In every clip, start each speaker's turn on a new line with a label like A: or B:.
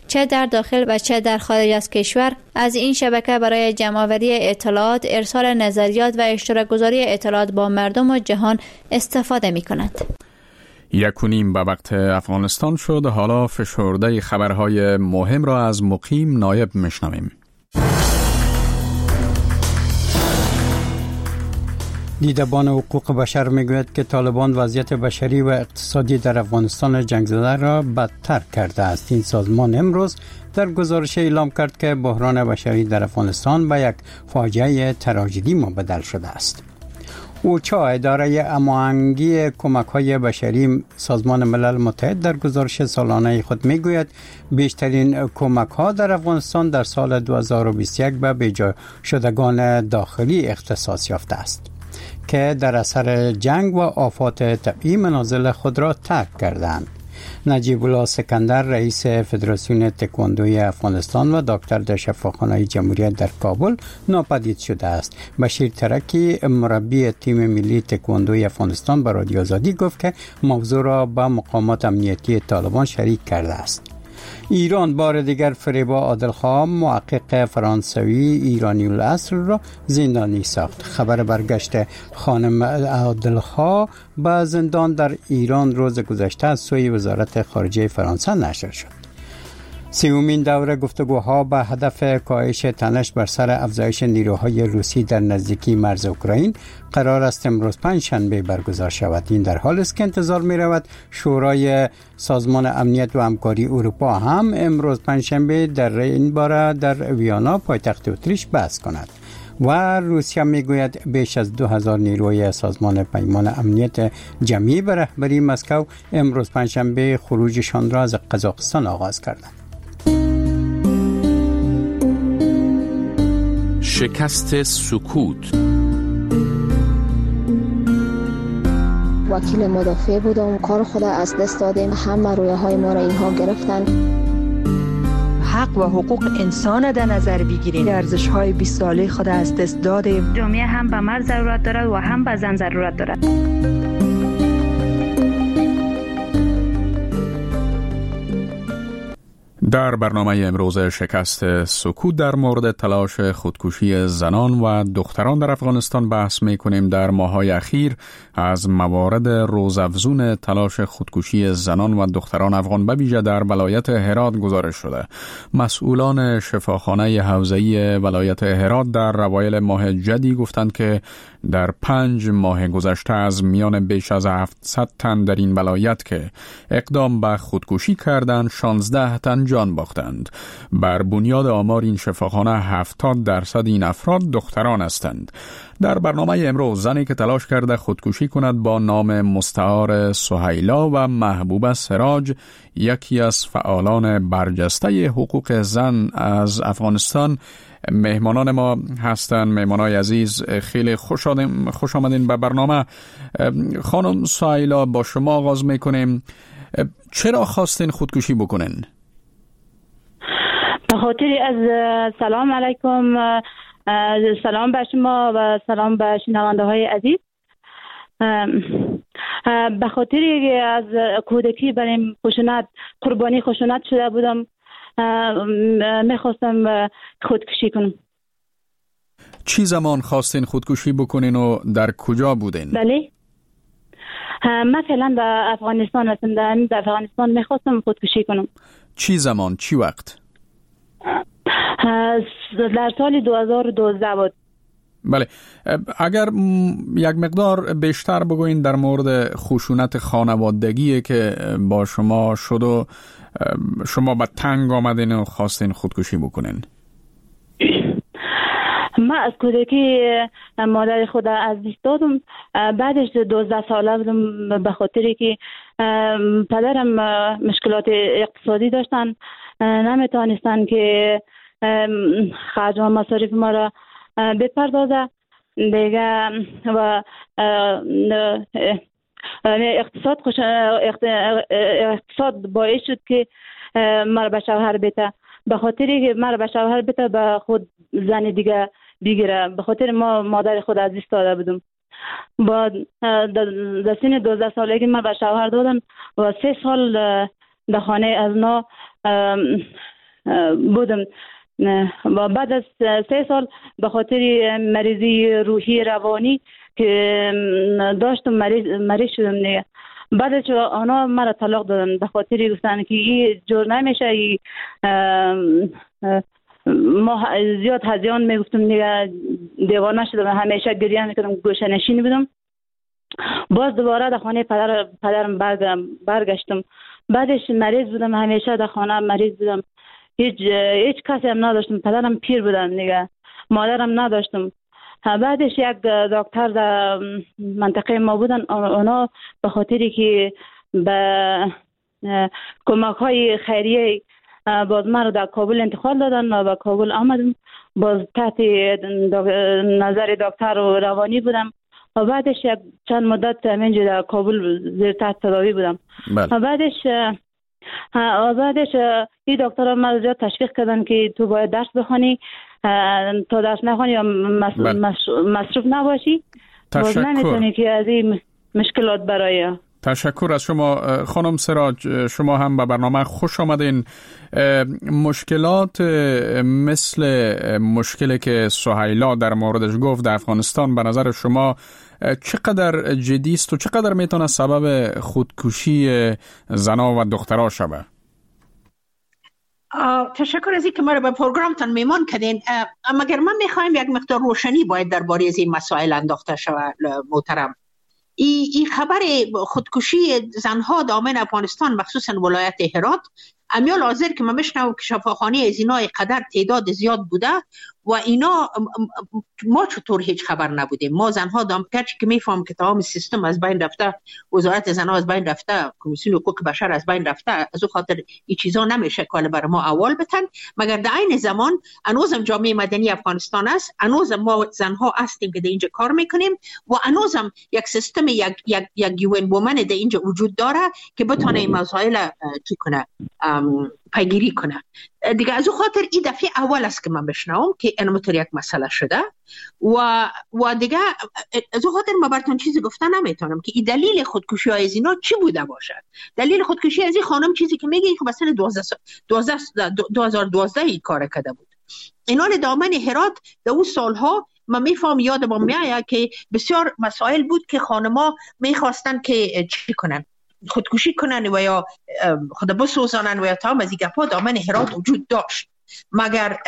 A: چه در داخل و چه در خارج از کشور از این شبکه برای جمع‌آوری اطلاعات، ارسال نظریات و اشتراک گذاری اطلاعات با مردم و جهان استفاده می‌کند.
B: 1:30 به وقت افغانستان شد. حالا فشرده خبرهای مهم را از مقیم نایب میشنویم.
C: دیدبان حقوق بشر میگوید که طالبان وضعیت بشری و اقتصادی در افغانستان جنگ زده را بدتر کرده است. این سازمان امروز در گزارش اعلام کرد که بحران بشری در افغانستان به یک فاجعه تراژدی مبدل شده است. اوچا، اداره هماهنگی کمک‌های بشری سازمان ملل متحد، در گزارش سالانه خود میگوید بیشترین کمک‌ها در افغانستان در سال 2021 به بیجا شدگان داخلی اختصاص یافته است که در اثر جنگ و آفات طبیعی منازل خود را ترک کردند. نجیب الله سکندر، رئیس فدراسیون تکواندوی افغانستان و دکتر در شفاخانه جمهوریت در کابل ناپدید شده است. بشیر ترکی، مربی تیم ملی تکواندوی افغانستان، به رادیو آزادی گفت که موضوع را با مقامات امنیتی طالبان شریک کرده است. ایران بار دیگر فریبا عادلخواه، محقق فرانسوی ایرانی الاصل را زندانی ساخت. خبر برگشت خانم عادلخواه به زندان در ایران روز گذشته از سوی وزارت خارجه فرانسه نشر شد. سومین دوره گفتگوها به هدف کاهش تنش بر سر افزایش نیروهای روسی در نزدیکی مرز اوکراین قرار است امروز پنجشنبه برگزار شود. این در حالی است که انتظار می رود شورای سازمان امنیت و همکاری اروپا هم امروز پنجشنبه در این باره در ویانا پایتخت اتریش بحث کند. و روسیه میگوید بیش از 2000 نیروی سازمان پیمان امنیت جمعی به رهبری مسکو امروز پنجشنبه خروجشان را از قزاقستان آغاز کردند.
B: شکست سکوت.
D: وکیل مدافع بودم، کار خود از دست دادیم، همه رویاهای ما را اینها گرفتن.
E: حق و حقوق انسان در نظر بگیریم، ارزش‌های 20 ساله خود از دست دادیم.
F: جامعه هم به مرد ضرورت دارد و هم به زن ضرورت دارد.
B: در برنامه امروز شکست سکوت در مورد تلاش خودکشی زنان و دختران در افغانستان بحث می‌کنیم. در ماه‌های اخیر از موارد روزافزون تلاش خودکشی زنان و دختران افغان به ویژه در ولایت هرات گزارش شده. مسئولان شفاخانه حوزه‌ای ولایت هرات در اوایل ماه جدی گفتند که در 5 ماه گذشته از میان بیش از 700 تن در این ولایت که اقدام به خودکشی کردند 16 تن جان باختند. بر بنیاد آمار این شفاخانه 70% این افراد دختران هستند. در برنامه امروز زنی که تلاش کرده خودکشی کند با نام مستعار سهیلا و محبوبه سراج، یکی از فعالان برجسته حقوق زن از افغانستان، مهمانان ما هستند. مهمانای عزیز، خیلی خوش آمدین به برنامه. خانم سهیلا، با شما آغاز میکنیم. چرا خواستین خودکشی بکنین؟
F: به خاطر از سلام علیکم، سلام به شما و سلام به شنونده های عزیز. به خاطر از کودکی برای قربانی خشونت شده بودم، میخواستم خودکشی کنم.
B: چی زمان خواستین خودکشی بکنین و در کجا بودین؟
F: بله، من فعلا در افغانستان هستم. در افغانستان میخواستم خودکشی کنم.
B: چی زمان؟ چی وقت؟
F: در سال 2012 بود.
B: بله، اگر یک مقدار بیشتر بگوین در مورد خشونت خانوادگی که با شما شد و شما به تنگ آمدین و خواستین خودکشی بکنین.
F: من از کودکی مادر خود از دست دادم. بعدش 12 ساله بودم، به خاطری که پدرم مشکلات اقتصادی داشتن، نمیتونستن که خرج و مصارف ما را بپردازه دیگه و اقتصاد باعث شد که مرا به شوهر بده. به خاطری که مرا به شوهر بده به خود زن دیگه بگیره. به خاطر ما مادر خود از دست داده بودم. با در سن 12 سالگی من به شوهر دادم و 3 سال در خانه از نو بودم و بعد از 3 سال به خاطر مریضی روحی روانی که داشتم مریض شدم دیگه. بعدش آنها مرا طلاق دادن به خاطر گفتن که این جور نمیشه. ما زیاد هزیان میگفتم دیگه، دیوانه شدم، همیشه گریه میکردم، گوشه نشین بودم. باز دوباره در خانه پدرم برگشتم. بعدش مریض بودم، همیشه در خانه مریض بودم، هیچ کسی هم نداشتم. پدرم پیر بودن دیگه، مادرم نداشتم. بعدش یک دکتر در منطقه ما بودن، اونا به خاطری که به کمک های خیریه باز من رو در کابل انتقال دادن و به کابل آمدم. باز تحت نظر دکتر و روانی بودم و بعدش یک چند مدت همینجا در کابل زیر تحت تداوی بودم. و بعدش این دکتر من زیاد تشویق کردن که تو باید درس بخونی، تا درس نخونی یا مصروف نباشی باز نمیتونی که از این مشکلات برای.
B: تشکر از شما خانم سراج، شما هم به برنامه خوش آمدین. مشکلات مثل مشکلی که سهیلا در موردش گفت در افغانستان به نظر شما چقدر جدی است و چقدر میتونه سبب خودکشی زنا و دخترها شود؟
G: تشکر از اینکه ما رو به پروگرامتان میمان کردین. مگر من میخوایم یک مقدار روشنی باید درباره از این مسائل انداخته شود محترم. این خبر خودکشی زنها دامن افغانستان مخصوصا ولایت هرات امیال حاضر که من بشنوم که شفاخانه از اینا قدر تعداد زیاد بوده و اینا ما چطور هیچ خبر نبودیم. ما زنها دامکرچ که میفهم که تمام سیستم از بین رفته، وزارت زنها از بین رفته، کمیسیون حقوق بشر از بین رفته، از او خاطر این چیزا نمیشه کال بر ما اول بتن. مگر در این زمان انوزم جامعه مدنی افغانستان است، انوزم ما زنها هستیم که در اینجا کار میکنیم و انوزم یک سیستم یک یوین وومن در اینجا وجود داره که بتونه این مسائل چی کنه، پیگیری کنه دیگه. از او خاطر این دفعه اول است که من بشنوم که اینطور یک مسئله شده و دیگه از او خاطر ما براتون چیزی گفتن نمیتونم که این دلیل خودکشی های از اینا چی بوده باشه. دلیل خودکشی از این خانم چیزی که میگه که مثلا 2012 این کار کرده بود. اینا دامن هرات در اون سالها من میفهم یادم میاد که بسیار مسائل بود که خانما میخواستن که چی کنن، خودکشی کنن و یا خود بسوزانن و یا تمام از این گپا دامن هرات وجود داشت. مگر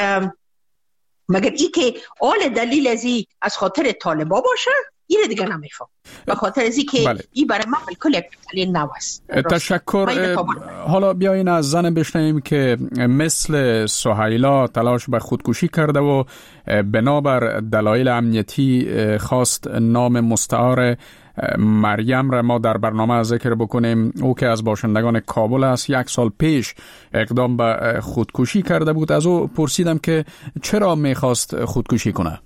G: ای که اول دلیل از خاطر طالبا باشه این دیگه نمیفهم. به خاطر ازی که این برای من بالکل یک دلیل نوست.
B: تشکر. حالا بیاین از زن بشنویم که مثل سهیلا تلاش به خودکشی کرده و بنابر دلایل امنیتی خواست نام مستعار مریم را ما در برنامه ذکر بکنیم. او که از باشندگان کابل است، 1 سال پیش اقدام به خودکشی کرده بود. از او پرسیدم که چرا میخواست خودکشی کنه.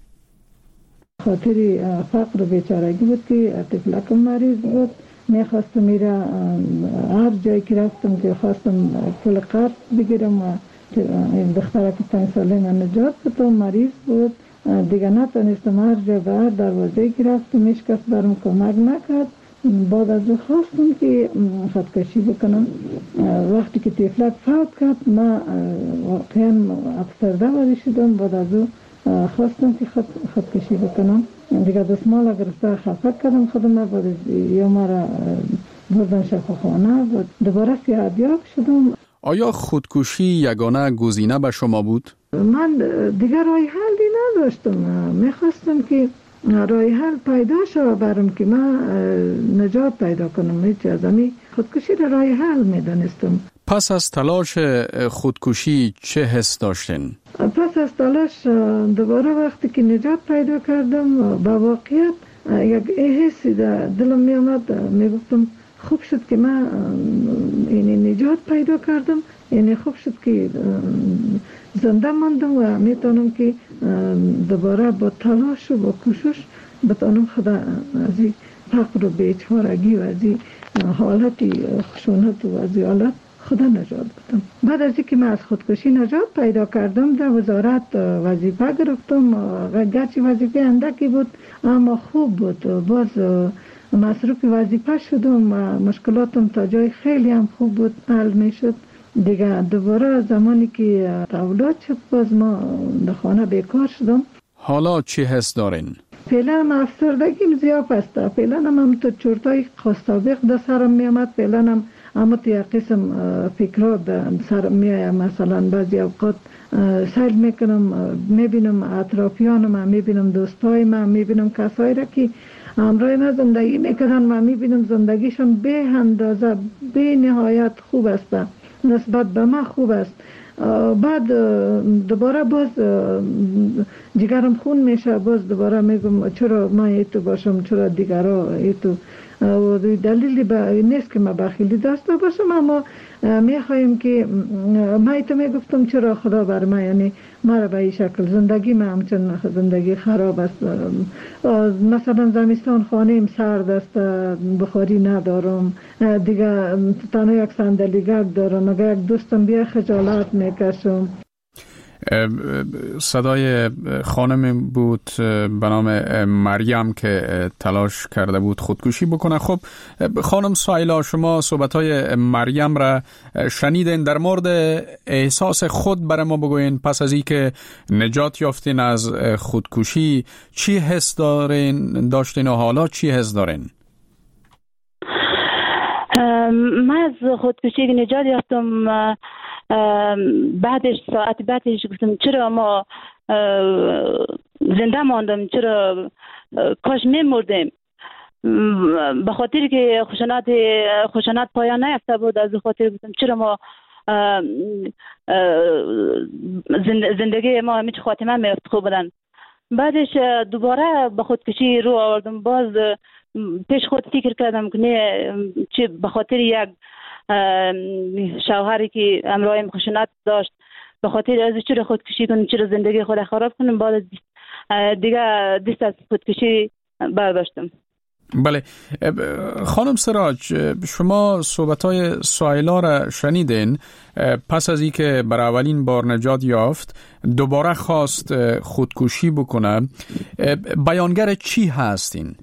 H: خاطر فقر و بیچارگی بود که طفلکم مریض بود. میخواستم میره هر جایی که رفتم که خواستم پول قرض بگیرم و دخترک 5 ساله من نجات بدم، مریض بود دیگه نتونستم. هر جا به هر دروازه که رفتم هیچ کس برام کمک نکرد. بعد از او خواستم که خودکشی بکنم. وقتی که طفلک فوت کرد من واقعا افسرده وارد شدم. بعد از او خواستم که خودکشی بکنم دیگه. دستمال گرفته خفه کردم خودم. بعد یا مرا بردن شفاخانه و دوباره صحتیاب شدم.
B: آیا خودکشی یگانه گزینه به شما بود؟
H: من دیگه راه حلی نداشتم. میخواستم که راه حل پیدا شود برام که من نجات پیدا کنم. هیچ از همی خودکشی را راه حل میدانستم.
B: پس از تلاش خودکشی چه حس داشتین؟
H: پس از تلاش دوباره وقتی که نجات پیدا کردم با واقعیت یک حسی در دلم می آمد. می گفتم خوب شد که من این نجات پیدا کردم، یعنی خوب شد که زنده ماندم و میتونم که دوباره با تلاش و با کوشش بتونم خدا از این فقر و بیچارگی و از این حالتی خشونت و از این حالت خدا نجات بدم. بعد از اینکه من از خودکشی نجات پیدا کردم در وزارت وظیفه گرفتم. گرچه وظیفه اندکی بود اما خوب بود. باز مصروف وظیفه شدم و مشکلاتم تا جای خیلی هم خوب بود حل می شد. دیگه دوباره زمانی که اولاد شد باز ما در خانه بیکار شدم.
B: حالا چی حس دارین؟
H: فعلا هم افسردگیم زیاد است. فعلا هم تو چرتای خاصابق در سرم میامد. فعلا هم اما تو یک قسم فکرات در سرم میایم. مثلا بعضی اوقات سیل میکنم، میبینم اطرافیانم، میبینم دوستایم، میبینم کسایی را که همراه ما زندگی میکنن و میبینم زندگیشون به اندازه به نهایت خوب است، نسبت به من خوب است. بعد دوباره باز جگرم خون میشه، باز دوباره میگم چرا من ایتو باشم، چرا دیگرها ایتو. دلیلی نیست که ما بخیلی داشته باشم، اما میخوایم که ما ایتو میگفتم چرا خدا بر ما، یعنی ما را به این شکل زندگی ما همچون زندگی خراب است. مثلا زمستان خانه‌ام سرد است، بخاری ندارم دیگه، تنها یک صندلی گرد دارم، اگر یک دوستم بیا خجالت میکشم.
B: صدای خانم بود به نام مریم که تلاش کرده بود خودکشی بکنه. خب خانم سایلا، شما صحبت‌های مریم را شنیدین. در مورد احساس خود برای ما بگوین. پس از اینکه نجات یافتین از خودکشی چی حس داشتین و حالا چی حس دارین؟
F: من از خودکشی نجات یافتم. ساعت بعدش گفتم چرا ما زنده ماندم، چرا کاش میمردیم. به خاطر که خشونت پایان نیافته بود، از خاطر گفتم چرا ما زندگی ما همیشه خاتمه میافت خوب بودن. بعدش دوباره به خودکشی رو آوردم. باز پیش خود فکر کردم که نه، چه به خاطر یک شوهری که همراهم خشونت داشت، به خاطر از چرا خودکشی کنم، چرا زندگی خود خراب کنم. بعد دیگه دست از خودکشی برداشتم.
B: بله خانم سراج، شما صحبت‌های سایلا را شنیدین. پس از اینکه بر اولین بار نجات یافت دوباره خواست خودکشی بکنه. بیانگر چی هستین؟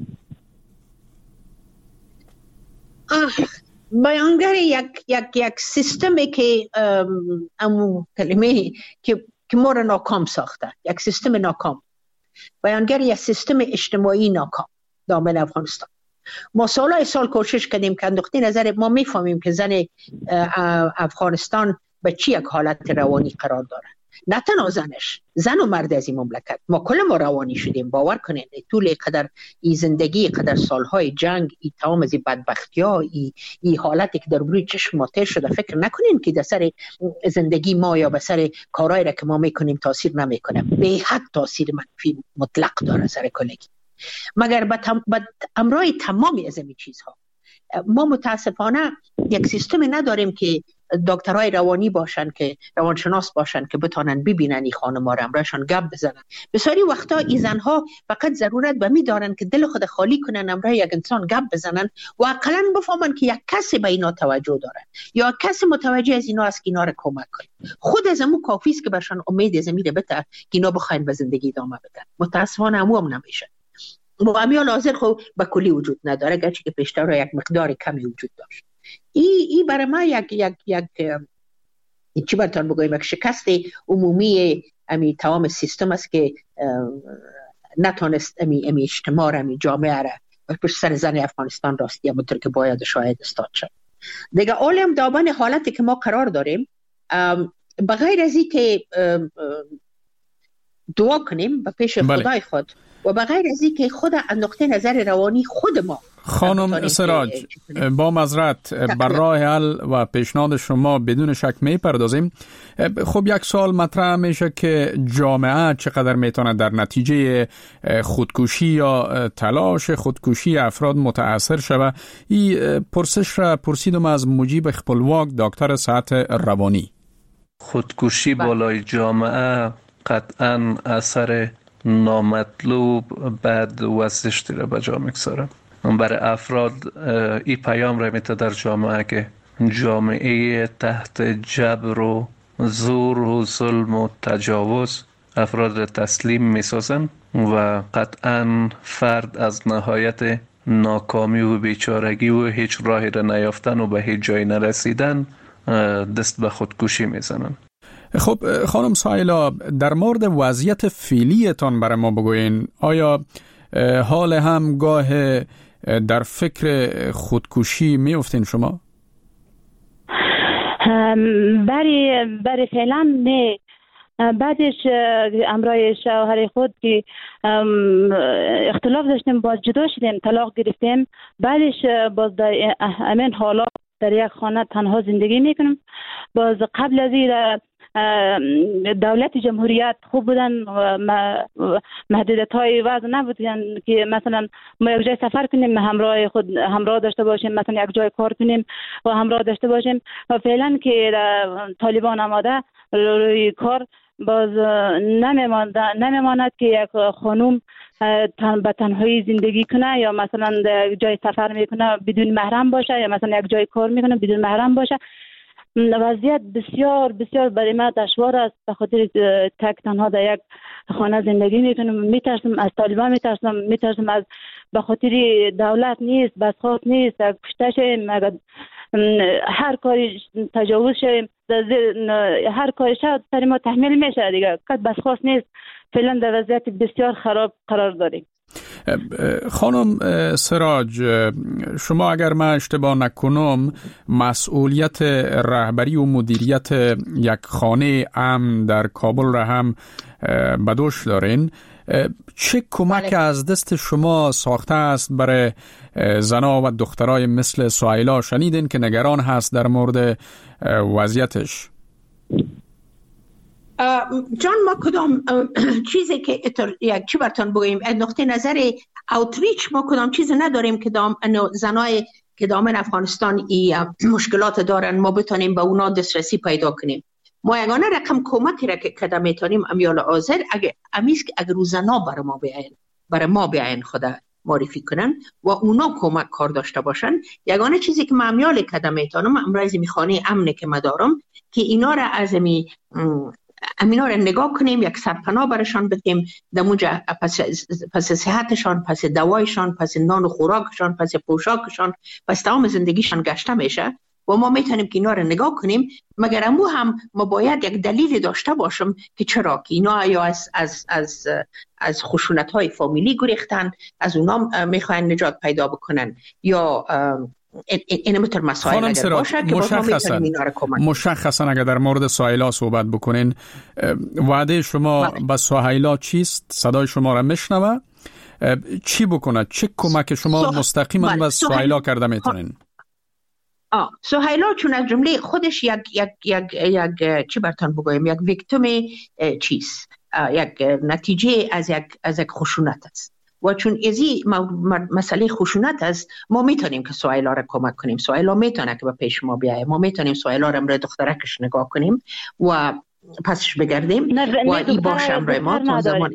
G: بیانگر یک سیستمی که امو کلمه که ما را ناکام ساخته، یک سیستم ناکام. بیانگر یک سیستم اجتماعی ناکام دامن افغانستان. ما سال کوشش کردیم که انداختی نظر ما میفهمیم که زن افغانستان به چی یک حالت روانی قرار داره. نه تنها زن و مرد از این مملکت، ما کل ما روانی شدیم. باور کنین طول قدر این زندگی، قدر سالهای جنگ، این تمام از این بدبختی ها، این حالتی که در روی چشم ما تیر شده، فکر نکنین که در سر زندگی ما یا به سر کارهایی را که ما میکنیم تاثیر نمیکنه. به حد تاثیر منفی مطلق داره سر کلگی. مگر به امرای تمامی از این چیزها ما متاسفانه یک سیستم نداریم که دکترای روانی باشن، که روانشناس باشن که بتونن ببینن این خانم‌ها را، امرایشان گپ بزنن. بسیاری وقتا این زنها فقط ضرورت به می دارن که دل خود خالی کنن، امرای یک انسان گپ بزنن و اقلاً بفهمن که یک کسی به اینا توجه داره یا کسی متوجه از اینا است که اینا را کمک کنه. خود از امو کافی است که برشان امید از میره بده که اینا بخواین به زندگی ادامه بدن. متاسفانه هم نمیشه. امیال حاضر خو به کلی وجود نداره، گرچه که پیشتر را یک مقدار کمی وجود داشت. ای برای ما یک چی براتون بگویم، یک شکست عمومی امی تمام سیستم است که نتونست امی اجتماع امی جامعه را پشت سر زن افغانستان راستی همونطور که باید شاید استاد شد. دیگه عالم دامن حالتی که ما قرار داریم، بغیر از این که دعا کنیم به پیش خدای خود و بغیر از این که خود نقطه نظر روانی خود ما.
B: خانم سراج، با معذرت بر راه حل و پیشنهاد شما بدون شک میپردازیم. خب یک سوال مطرح میشه که جامعه چقدر میتونه در نتیجه خودکشی یا تلاش خودکشی افراد متاثر شود. این پرسش را پرسیدم از مجیب خپلواک، دکتر صحت روانی.
I: خودکشی بالای جامعه قطعا اثر نامطلوب بد و زشتی را به جا میگذاره. برای افراد این پیام را میده در جامعه که جامعه تحت جبر و زور و ظلم و تجاوز افراد را تسلیم میسازن و قطعا فرد از نهایت ناکامی و بیچارگی و هیچ راهی را نیافتن و به هیچ جای نرسیدن دست به خودکشی میزنن.
B: خب خانم سایلا، در مورد وضعیت فعلیتان برای ما بگوین. آیا حال هم گاه در فکر خودکشی میافتین شما؟
F: برای فعلا نه. بعدش امرای شوهر خود که اختلاف داشتیم، باز جدا شدیم، طلاق گرفتیم. بعدش باز در همین حالا در یک خانه تنها زندگی میکنم. باز قبل از این دولت جمهوریت خوب بودن و محدودیت های وضع نبودن که مثلا ما یک جای سفر کنیم همراه داشته باشیم، مثلا یک جای کار کنیم و همراه داشته باشیم. و فعلا که طالبان آماده روی کار، باز نمیماند که یک خانوم به تنهایی زندگی کنه یا مثلا جای سفر میکنه بدون محرم باشه یا مثلا یک جای کار میکنه بدون محرم باشه. وضعیت بسیار بسیار برای من دشوار است، به خاطر تک تنها در یک خانه زندگی میکنم. میترسم از طالبان، میترسم از به خاطر دولت نیست، بسخواست نیست، کشته شیم، هر کاری تجاوز شیم، هر کاری شد سر ما تحمیل میشه دیگه، قد بسخواست نیست. فعلا در وضعیت بسیار خراب قرار داریم.
B: خانم سراج، شما اگر من اشتباه نکنم مسئولیت رهبری و مدیریت یک خانه امن در کابل را هم به دوش دارین. چه کمک از دست شما ساخته است برای زنا و دخترای مثل سهیلا؟ شنیدین که نگران هست در مورد وضعیتش.
G: جان، ما کدام چیزی که یک چی براتون بگویم، نقطه نظر اوتریچ ما کدام چیز نداریم که زنای که دامن افغانستان مشکلات دارن ما بتونیم به اونا دسترسی پیدا کنیم. ما یگانه رقم کمکی را که کده میتونیم امیال آذر اگر روزنا برای ما بیاین خدا معرفی کنن و اونا کمک کار داشته باشن. یگانه چیزی که امیال کده میتونم امروز میخوانی امنه که مدارم که اینا را از امینا را نگاه کنیم، یک سرپناه برشان بدیم، دمونجا پس صحتشان، پس دوایشان، پس نان و خوراکشان، پس پوشاکشان، پس تمام زندگیشان گشته میشه و ما میتونیم که اینا را نگاه کنیم. مگر امو هم ما باید یک دلیل داشته باشم که چرا که اینا یا از خشونت های فامیلی گریختن، از اونا میخواین نجات پیدا بکنن یا این متر مسائل اگر باشه که باز ما میتونیم اینا را کمک.
B: مشخصا اگر در مورد سهیلا صحبت بکنین، وعده شما به سهیلا چیست؟ صدای شما را میشنوه، چی بکنه؟ چه کمک شما مستقیما به سهیلا کرده میتونین؟
G: سهیلا چون از جمله خودش یک چی براتون بگویم، یک ویکتیم چیز، یک نتیجه از یک خشونت است و چون ازی مسئله خشونت است ما میتونیم که سهیلا را کمک کنیم. سهیلا میتونه که به پیش ما بیایه، ما میتونیم سهیلا را امروز دخترکش نگاه کنیم و پسش بگردیم و این باشه امروز ما تا زمان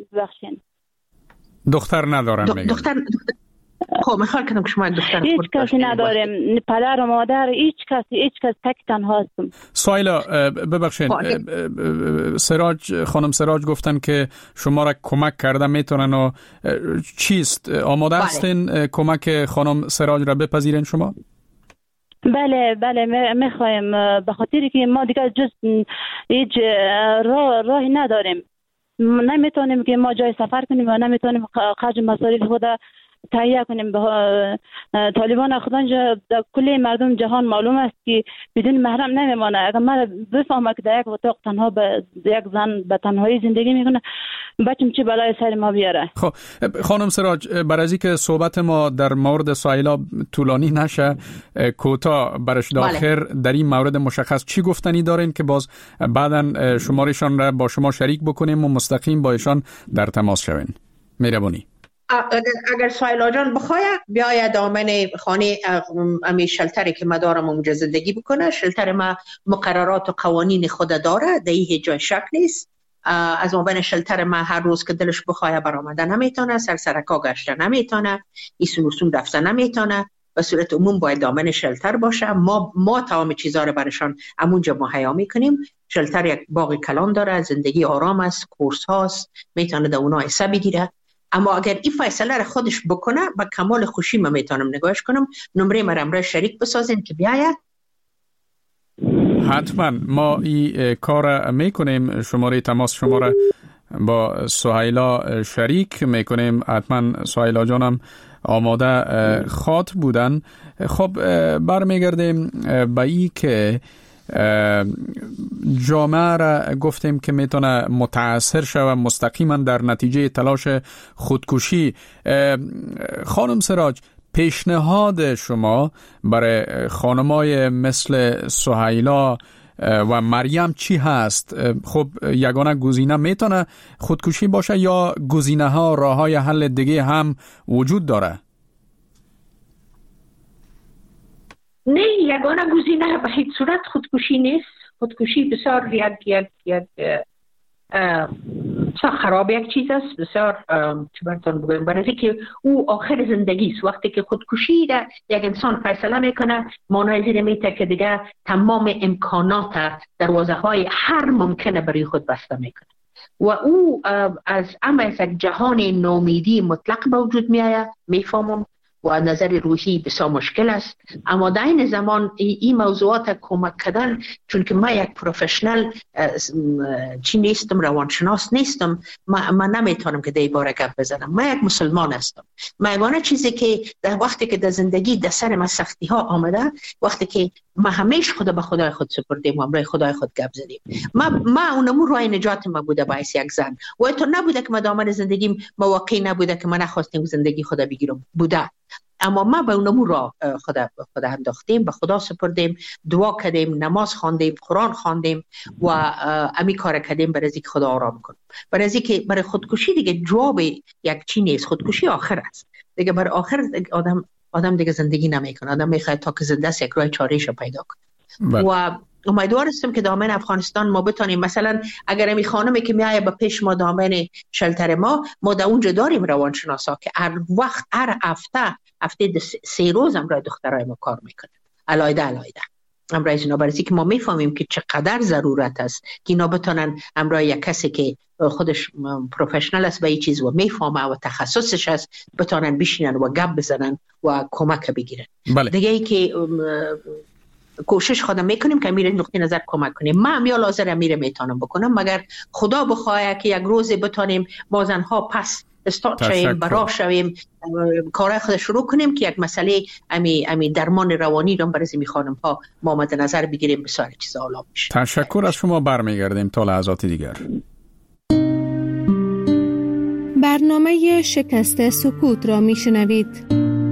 B: دختر ندارن.
G: دختر خب میخوام کنم که شما دختر
F: هیچ کسی نداریم، پدر و مادر هیچ کس تک تنها هستم.
B: سهیلا ببخشید، خانم سراج گفتن که شما را کمک کرده میتونن و چیست؟ آماده هستین کمک خانم سراج را بپذیرین شما؟
F: بله میخوایم، به خاطر که ما دیگه جز هیچ راهی نداریم. نمیتونیم که ما جای سفر کنیم و نمیتونیم خرج مصارف خود تهیه کنیم. طالبان خودانجا در کل مردم جهان معلوم است که بدون محرم نمیمانه. اگر من بفهمم که در یک اتاق تنها یک زن به تنهایی زندگی میکنه، بچم چه بلای سر ما بیاره.
B: خب خانم سراج، برای از اینکه صحبت ما در مورد سهیلا طولانی نشه، کوتاه برش داخل در این مورد مشخص چی گفتنی دارین که باز بعداً شمارشان را با شما شریک بکنیم و مستقیم با ایشان در تماس شوین؟ مهربانی.
G: اگر سهیلا جان بخواه بیاید دامن خانه امی شلتری که ما دارم اونجا زندگی بکنه. شلتر ما مقررات و قوانین خود داره، در این جای شک نیست. از مابین شلتر ما هر روز که دلش بخواه برآمده نمیتونه، سرسرکا گشته نمیتونه، ایسون رفته نمیتونه. به صورت عموم باید دامن شلتر باشه. ما تمام چیزا رو برشان همونجا مهیا میکنیم. شلتر یک باغ کلان داره، زندگی آرام است، کورس هاست، میتونه در اونا حصه بگیره. اما اگر این فیصله را خودش بکنه با کمال خوشی من میتونم نگاهش کنم. نمره مرا امروز شریک بسازیم که بیاید.
B: حتما ما این کار میکنیم. شماره تماس شما را با سهیلا شریک میکنیم. حتما سهیلا جانم آماده خاط بودن. خب برمیگردیم به این که جامعه را گفتیم که میتونه متاثر شود مستقیما در نتیجه تلاش خودکشی. خانم سراج، پیشنهاد شما برای خانمای مثل سهیلا و مریم چی هست؟ خب یگانه گزینه میتونه خودکشی باشه یا گزینه ها راه های حل دیگه هم وجود داره؟
G: نه، یگانه گزینه به هیچ صورت خودکشی نیست. خودکشی بسیار یک خراب یک چیز است، بسیار چه براتون بگویم، برای که او آخر زندگی است. وقتی که خودکشی ده یک انسان فیصله میکنه، معنی زیر میته که دیگه تمام امکانات، دروازه های هر ممکنه برای خود بسته میکنه و او از یک جهان نومیدی مطلق به وجود میآید. میفهمم و نظر روحی بسیار مشکل است، اما در این زمان این موضوعات کمک کردن، چون که من یک پروفشنال چی نیستم، روانشناس نیستم، من نمیتونم که در باره گپ بزنم. من یک مسلمان هستم. من یگانه چیزی که در وقتی که در زندگی در سر من سختی ها آمده، وقتی که ما همیشه خدا به خدای خود سپردیم و امروز خدای خود گپ زدیم، ما اونمون راه نجات ما بوده باعث یک زن، و تو نبوده که ما دامن زندگیم مواقعی نبوده که من نخواستیم زندگی خدا بگیرم، بوده، اما ما به اونمون راه خدا انداختیم، به خدا سپردیم، دعا کردیم، نماز خواندیم، قرآن خواندیم و امی کار کردیم برای اینکه خدا آرام کنه. برای اینکه برای خودکشی دیگه جواب یک چی نیست، خودکشی آخر است دیگه. برای آخر آدم دیگه زندگی نمیکنه، آدم میخواد تا که زنده است یک راه چاره‌ایشو پیدا کنه. و امیدوار هستم که دامن افغانستان ما بتونیم، مثلا اگر امی خانمی که میایه به پیش ما دامن شلتر ما در اونجا داریم روانشناسا که هر وقت هر هفته 3 روز امرای دخترای ما کار میکنه، علایده امرای اینا، برای که ما میفهمیم که چقدر ضرورت است که اینا بتونن امرای یک کسی که خودش پروفشنال است به این چیز و میفهمه و تخصصش است بتونن بشینن و گپ بزنن و کمک بگیرن.
B: بله.
G: دیگه ای که کوشش خودم میکنیم که میره نقطه نظر کمک کنیم. من هم یا لازر میره میتونم بکنم، مگر خدا بخواه که یک روز بتونیم ما زنها پس استارت شویم، برا شویم، کار خود شروع کنیم که یک مسئله امی درمان روانی رو برای می خانم ها ما مد نظر بگیریم، بسیار چیزا عالی میشه.
B: تشکر از شما. برمیگردیم تا لحظات دیگر.
J: برنامه شکست سکوت را میشنوید.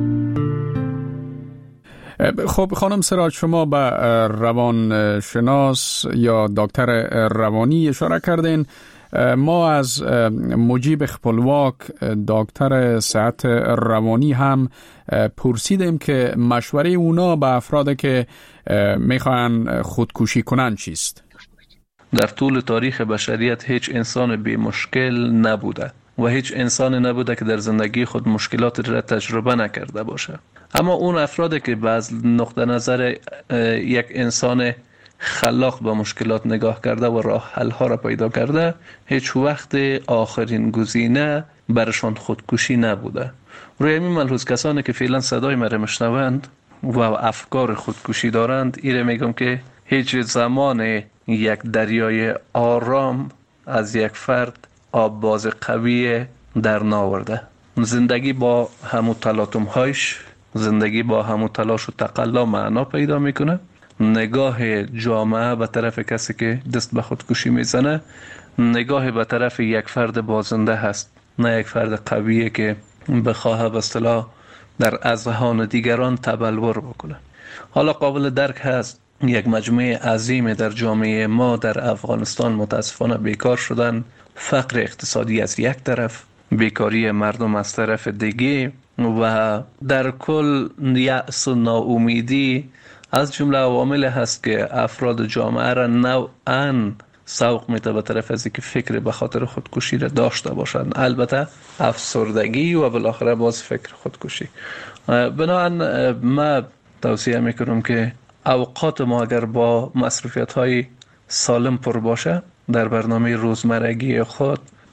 B: خب خانم سراج، شما به روانشناس یا دکتر روانی اشاره کردین. ما از مجیب خپلواک دکتر صحت روانی هم پرسیدیم که مشوره اونا به افراد که میخوان خودکشی کنن چیست؟
I: در طول تاریخ بشریت هیچ انسان بی مشکل نبوده و هیچ انسان نبوده که در زندگی خود مشکلات را تجربه نکرده باشه. اما اون افرادی که از نقطه نظر یک انسان خلاق به مشکلات نگاه کرده و راه حل ها را پیدا کرده، هیچ وقت آخرین گزینه برشان خودکشی نبوده. روی همین ملحوظ کسانی که فعلا صدای مرا میشنوند و افکار خودکشی دارند، ایره میگم که هیچ زمان یک دریای آرام از یک فرد آب باز قوی در ناورده. زندگی با همو تلاطم هایش، زندگی با همو تلاش و تقلا معنا پیدا میکنه. نگاه جامعه به طرف کسی که دست به خودکشی میزنه نگاه به طرف یک فرد بازنده هست، نه یک فرد قویه که بخواه به اصطلاح در اذهان دیگران تبلور بکنه. حالا قابل درک هست یک مجموعه عظیم در جامعه ما در افغانستان متاسفانه بیکار شدن، فقر اقتصادی از یک طرف، بیکاری مردم از طرف دیگه و در کل یأس و ناامیدی از جمله عوامل هست که افراد جامعه را نوعاً سوق میده به طرف از اینکه فکر به خاطر خودکشی را داشته باشند، البته افسردگی و بالاخره باز فکر خودکشی. بنابراین من توصیه میکنم که اوقات ما اگر با مصروفیت های سالم پر باشه، در برنامه روزمرگی خود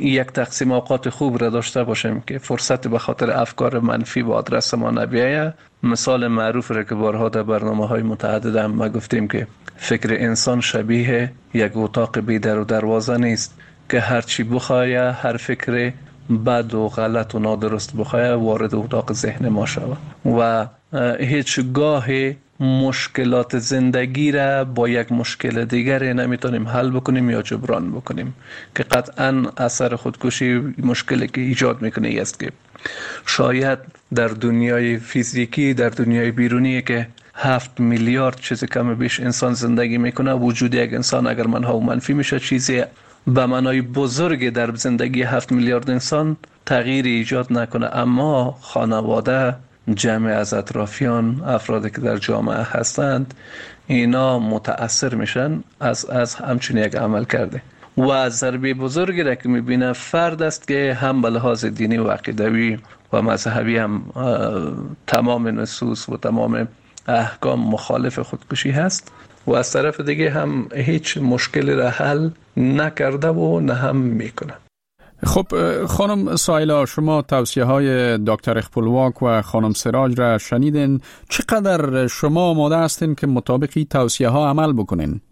I: یک تقسیم اوقات خوب را داشته باشیم که فرصت به خاطر افکار منفی به آدرس ما نبیاید. مثال معروف را که بارها در برنامه‌های متعدد هم ما گفتیم که فکر انسان شبیه یک اتاق بی در و دروازه نیست که هر چی بخواه، هر فکر بد و غلط و نادرست بخواه وارد اتاق ذهن ما شود و هیچگاه مشکلات زندگی را با یک مشکل دیگر نمیتونیم حل بکنیم یا جبران بکنیم که قطعا اثر خودکشی مشکلی که ایجاد میکنه است که شاید در دنیای فیزیکی، در دنیای بیرونی که 7 میلیارد چیز کم بیش انسان زندگی میکنه، وجود یک انسان اگر منها و منفی میشه چیزی به معنای بزرگ در زندگی 7 میلیارد انسان تغییر ایجاد نکنه، اما خانواده، جمع از اطرافیان، افرادی که در جامعه هستند، اینا متأثر میشن از همچین یک عمل کرده و ضربه بزرگی را که میبینه فرد است که هم به لحاظ دینی و عقیدوی و مذهبی هم تمام نصوص و تمام احکام مخالف خودکشی هست و از طرف دیگه هم هیچ مشکلی را حل نکرده و نه هم میکنه.
B: خب خانم سایلا، شما توصیه های دکتر اخپلواک و خانم سراج را شنیدین. چقدر شما آماده هستین که مطابق این توصیه ها عمل بکنین؟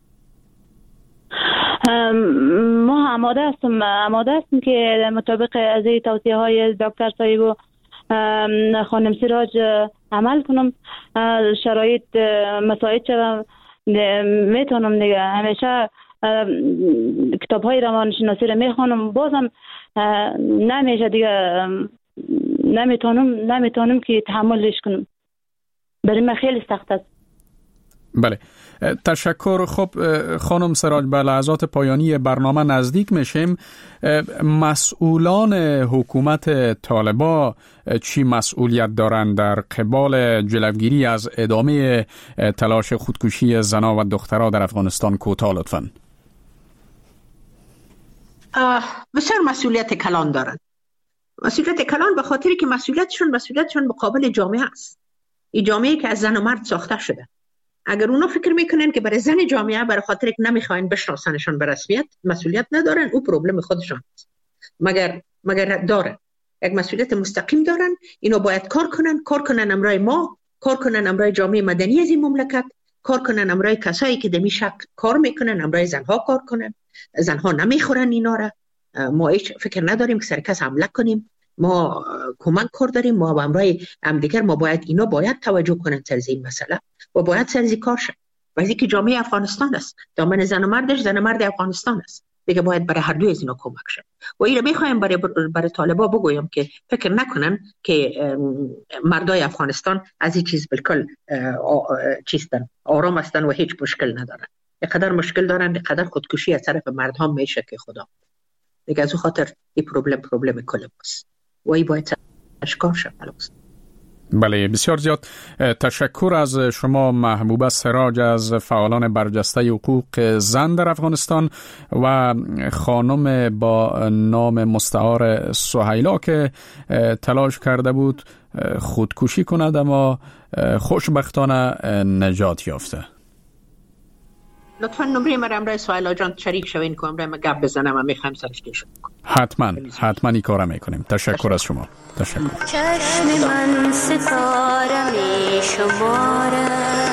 F: ما آماده هستیم که مطابق از این توصیه های دکتر صاحب و خانم سراج عمل کنم. شرایط مساعد شدم میتونم دیگه. همیشه کتاب های روانشناسی رو میخوانم، بازم نمیشه دیگه، نمیتونم که تحملش کنم. برای من خیلی سخت است.
B: بله، تشکر. خب خانم سراج، به لحظات پایانی برنامه نزدیک میشیم. مسئولان حکومت طالبان چی مسئولیت دارند در قبال جلوگیری از ادامه تلاش خودکشی زنان و دختران در افغانستان؟ کوتاه لطفاً.
G: بسیار مسئولیت کلان دارند. مسئولیت کلان به خاطری که مسئولیتشون مقابل جامعه است. این جامعه که از زن و مرد ساخته شده. اگر اونا فکر میکنن که برای زن جامعه برای خاطر که نمیخواین بشناسنشون به رسمیت مسئولیت ندارن، او پروبلم خودشان است. مگر دارن یک مسئولیت مستقیم دارن. اینا باید کار کنن امرای ما، کار کنن امرای جامعه مدنی از این مملکت، کار کنن امرای کسایی که دمی شک کار میکنن، امرای زنها کار کنن. زنها نمیخورن اینا را. ما هیچ فکر نداریم که سر کس حمله کنیم. ما کمک کار داریم. ما با امرای همدیگر ما اینا باید توجه کنن سر این مسئله و باید سر کار شد. وقتی که جامعه افغانستان است، دامن زن و مردش زن و مرد افغانستان است، دیگه باید برای هر دوی از اینا کمک شد. و این رو میخوایم برای طالبا بگویم که فکر نکنن که مردای افغانستان از این چیز بالکل آرام هستن و هیچ مشکل ندارن. یقدر مشکل دارن، یقدر خودکشی از طرف مردها میشه که خدا. دیگه از اون خاطر این پروبلم کل ماست و این باید اشکار شد.
B: بله، بسیار زیاد تشکر از شما محبوبه سراج از فعالان برجسته حقوق زن در افغانستان و خانم با نام مستعار سهیلا که تلاش کرده بود خودکشی کند اما خوشبختانه نجات یافته.
G: لطفاً نمره من امرای سهیلا جان شریک شوین که امرای من گپ بزنم و میخوایم سرش کشم.
B: حتما این کارا میکنیم. تشکر از شما. تشکر.
K: چشم من ستاره می شماره